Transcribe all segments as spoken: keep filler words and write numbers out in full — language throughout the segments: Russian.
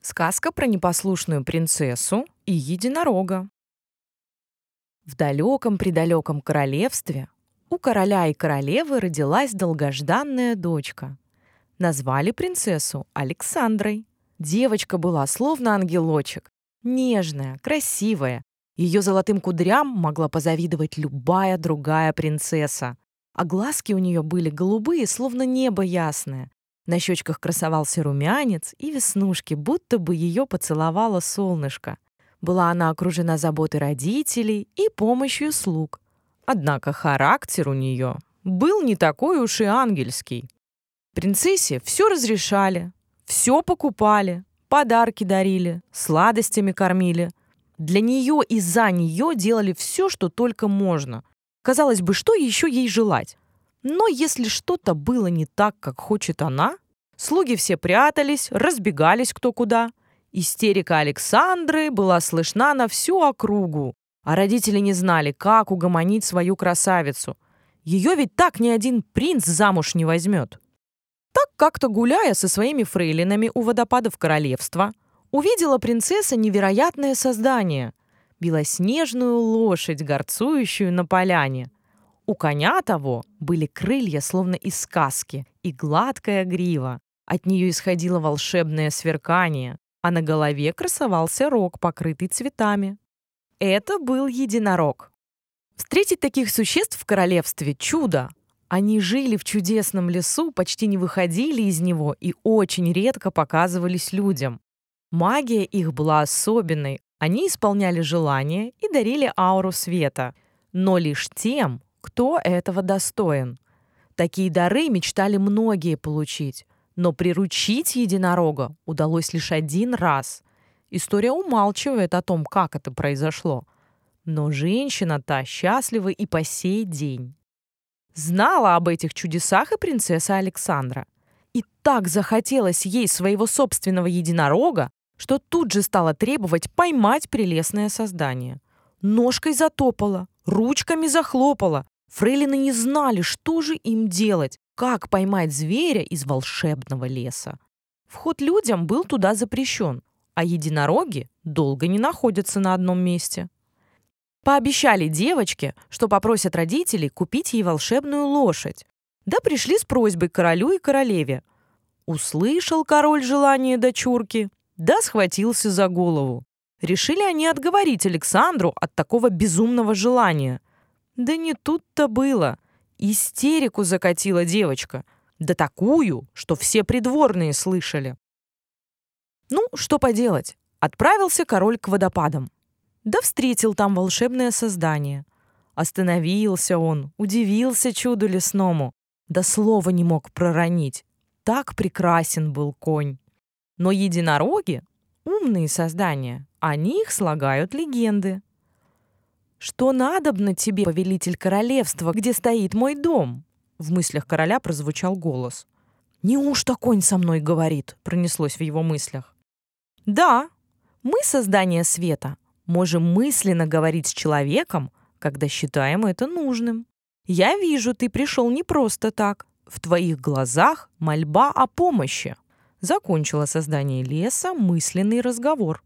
Сказка про непослушную принцессу и единорога. В далеком-предалеком королевстве у короля и королевы родилась долгожданная дочка. Назвали принцессу Александрой. Девочка была словно ангелочек, нежная, красивая. Ее золотым кудрям могла позавидовать любая другая принцесса. А глазки у нее были голубые, словно небо ясное. На щечках красовался румянец и веснушки, будто бы ее поцеловало солнышко. Была она окружена заботой родителей и помощью слуг. Однако характер у нее был не такой уж и ангельский. Принцессе все разрешали, все покупали, подарки дарили, сладостями кормили. Для нее и за нее делали все, что только можно. Казалось бы, что еще ей желать? Но если что-то было не так, как хочет она, слуги все прятались, разбегались кто куда. Истерика Александры была слышна на всю округу, а родители не знали, как угомонить свою красавицу. Ее ведь так ни один принц замуж не возьмет. Так как-то гуляя со своими фрейлинами у водопадов королевства, увидела принцесса невероятное создание — белоснежную лошадь, горцующую на поляне. У коня того были крылья, словно из сказки, и гладкая грива. От нее исходило волшебное сверкание, а на голове красовался рог, покрытый цветами. Это был единорог. Встретить таких существ в королевстве — чудо. Они жили в чудесном лесу, почти не выходили из него и очень редко показывались людям. Магия их была особенной. Они исполняли желания и дарили ауру света. Но лишь тем, кто этого достоин. Такие дары мечтали многие получить, но приручить единорога удалось лишь один раз. История умалчивает о том, как это произошло. Но женщина-то счастлива и по сей день. Знала об этих чудесах и принцесса Александра. И так захотелось ей своего собственного единорога, что тут же стала требовать поймать прелестное создание. Ножкой затопала, ручками захлопала. Фрейлины не знали, что же им делать, как поймать зверя из волшебного леса. Вход людям был туда запрещен, а единороги долго не находятся на одном месте. Пообещали девочке, что попросят родителей купить ей волшебную лошадь. Да пришли с просьбой к королю и королеве. Услышал король желание дочурки, да схватился за голову. Решили они отговорить Александру от такого безумного желания. Да не тут-то было. Истерику закатила девочка. Да такую, что все придворные слышали. Ну, что поделать. Отправился король к водопадам. Да встретил там волшебное создание. Остановился он, удивился чуду лесному. Да слова не мог проронить. Так прекрасен был конь. Но единороги — умные создания. О них слагают легенды. «Что надобно тебе, повелитель королевства, где стоит мой дом?» В мыслях короля прозвучал голос. «Неужто конь со мной говорит?» Пронеслось в его мыслях. «Да, мы, создание света, можем мысленно говорить с человеком, когда считаем это нужным. Я вижу, ты пришел не просто так. В твоих глазах мольба о помощи». Закончило создание леса мысленный разговор.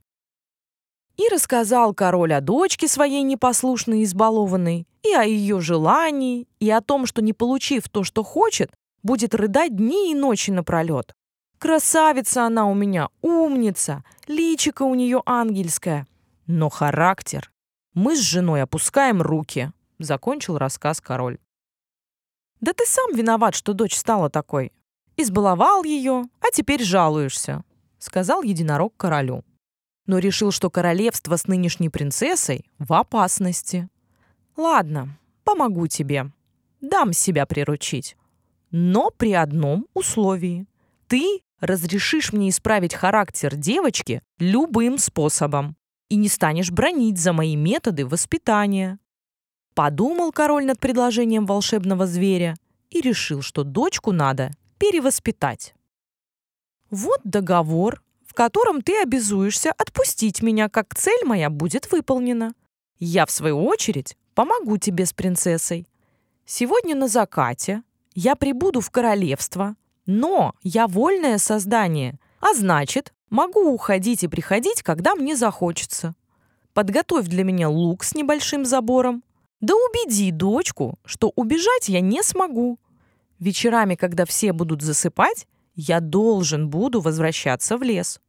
И рассказал король о дочке своей непослушной и избалованной, и о ее желании, и о том, что, не получив то, что хочет, будет рыдать дни и ночи напролет. Красавица она у меня, умница, личико у нее ангельское. Но характер. Мы с женой опускаем руки, закончил рассказ король. Да ты сам виноват, что дочь стала такой. Избаловал ее, а теперь жалуешься, сказал единорог королю. Но решил, что королевство с нынешней принцессой в опасности. Ладно, помогу тебе. Дам себя приручить. Но при одном условии. Ты разрешишь мне исправить характер девочки любым способом и не станешь бранить за мои методы воспитания. Подумал король над предложением волшебного зверя и решил, что дочку надо перевоспитать. Вот договор, в котором ты обязуешься отпустить меня, как цель моя будет выполнена. Я, в свою очередь, помогу тебе с принцессой. Сегодня на закате я прибуду в королевство, но я вольное создание, а значит, Могу уходить и приходить, когда мне захочется. Подготовь для меня лук с небольшим забором. Да убеди дочку, что убежать я не смогу. Вечерами, когда все будут засыпать, я должен буду возвращаться в лес».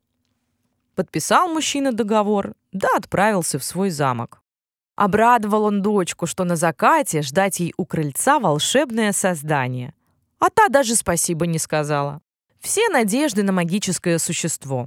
Подписал мужчина договор, да отправился в свой замок. Обрадовал он дочку, что на закате ждать ей у крыльца волшебное создание. А та даже спасибо не сказала. Все надежды на магическое существо.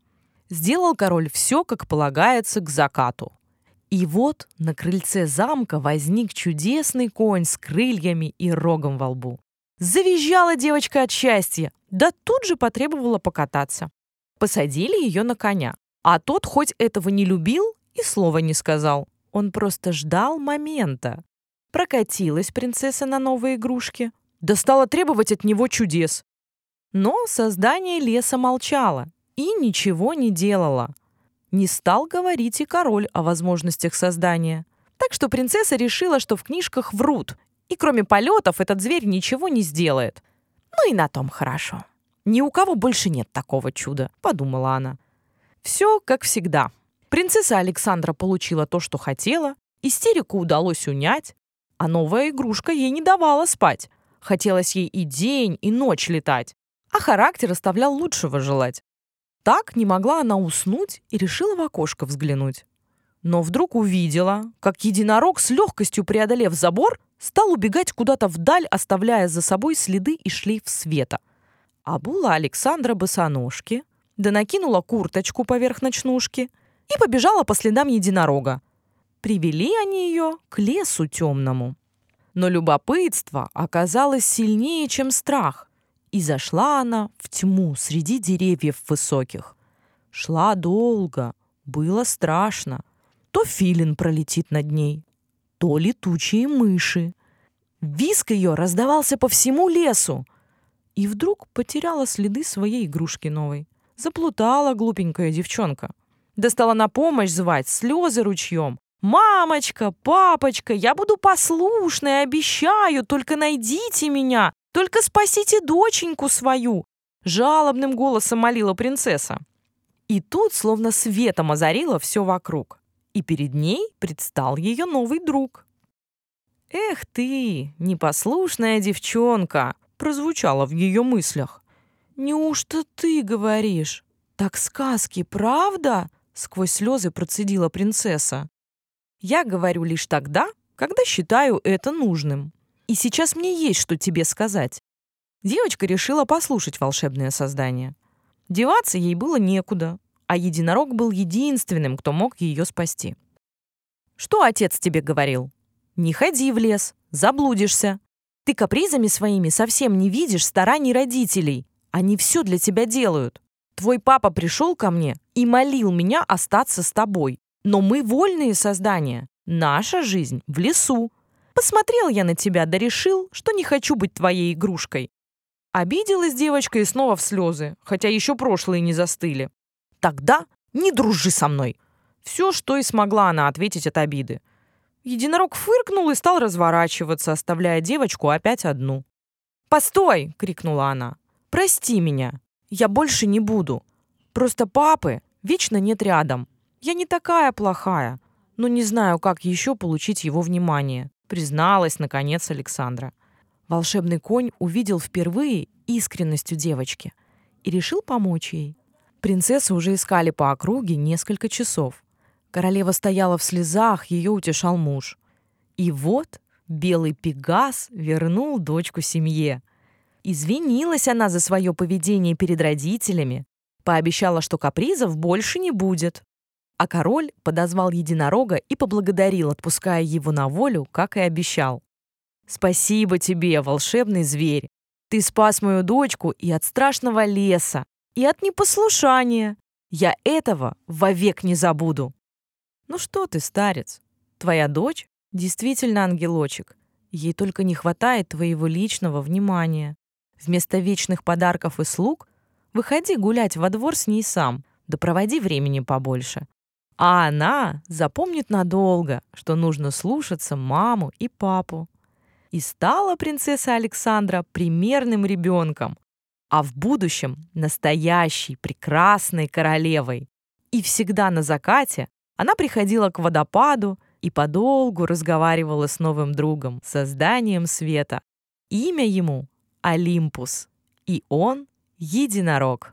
Сделал король все, как полагается, к закату. И вот на крыльце замка возник чудесный конь с крыльями и рогом во лбу. Завизжала девочка от счастья, да тут же потребовала покататься. Посадили ее на коня, а тот хоть этого не любил и слова не сказал. Он просто ждал момента. Прокатилась принцесса на новой игрушке, да стала требовать от него чудес. Но создание леса молчало и ничего не делало. Не стал говорить и король о возможностях создания. Так что принцесса решила, что в книжках врут, и кроме полетов этот зверь ничего не сделает. Ну и на том хорошо. Ни у кого больше нет такого чуда, подумала она. Все как всегда. Принцесса Александра получила то, что хотела, истерику удалось унять, а новая игрушка ей не давала спать. Хотелось ей и день, и ночь летать, а характер оставлял лучшего желать. Так не могла она уснуть и решила в окошко взглянуть. Но вдруг увидела, как единорог, с легкостью преодолев забор, стал убегать куда-то вдаль, оставляя за собой следы и шлейф света. Обула Александра босоножки, да накинула курточку поверх ночнушки и побежала по следам единорога. Привели они ее к лесу темному. Но любопытство оказалось сильнее, чем страх, и зашла она в тьму среди деревьев высоких. Шла долго, было страшно. То филин пролетит над ней, то летучие мыши. Визг ее раздавался по всему лесу. И вдруг потеряла следы своей игрушки новой. Заплутала глупенькая девчонка. Да стала на помощь звать, слезы ручьем. «Мамочка, папочка, я буду послушной, обещаю, только найдите меня, только спасите доченьку свою!» Жалобным голосом молила принцесса. И тут словно светом озарило все вокруг. И перед ней предстал ее новый друг. «Эх ты, непослушная девчонка!» прозвучало в ее мыслях. «Неужто ты говоришь? Так сказки, правда?» сквозь слезы процедила принцесса. «Я говорю лишь тогда, когда считаю это нужным. И сейчас мне есть что тебе сказать». Девочка решила послушать волшебное создание. Деваться ей было некуда, а единорог был единственным, кто мог ее спасти. «Что отец тебе говорил? Не ходи в лес, заблудишься. Ты капризами своими совсем не видишь стараний родителей. Они все для тебя делают. Твой папа пришел ко мне и молил меня остаться с тобой. Но мы вольные создания. Наша жизнь в лесу. Посмотрел я на тебя, да решил, что не хочу быть твоей игрушкой». Обиделась девочка и снова в слезы, хотя еще прошлые не застыли. «Тогда не дружи со мной». Все, что и смогла она ответить от обиды. Единорог фыркнул и стал разворачиваться, оставляя девочку опять одну. «Постой!» — крикнула она. «Прости меня. Я больше не буду. Просто папы вечно нет рядом. Я не такая плохая, но не знаю, как еще получить его внимание», призналась, наконец, Александра. Волшебный конь увидел впервые искренность у девочки и решил помочь ей. Принцессу уже искали по округе несколько часов. Королева стояла в слезах, ее утешал муж. И вот белый пегас вернул дочку семье. Извинилась она за свое поведение перед родителями, пообещала, что капризов больше не будет. А король подозвал единорога и поблагодарил, отпуская его на волю, как и обещал. «Спасибо тебе, волшебный зверь. Ты спас мою дочку и от страшного леса, и от непослушания. Я этого вовек не забуду». «Ну что ты, старец, твоя дочь действительно ангелочек. Ей только не хватает твоего личного внимания. Вместо вечных подарков и слуг выходи гулять во двор с ней сам, да проводи времени побольше. А она запомнит надолго, что нужно слушаться маму и папу». И стала принцесса Александра примерным ребенком. а в будущем настоящей прекрасной королевой. И всегда на закате она приходила к водопаду и подолгу разговаривала с новым другом, созданием света. Имя ему — Олимпус, и он — единорог.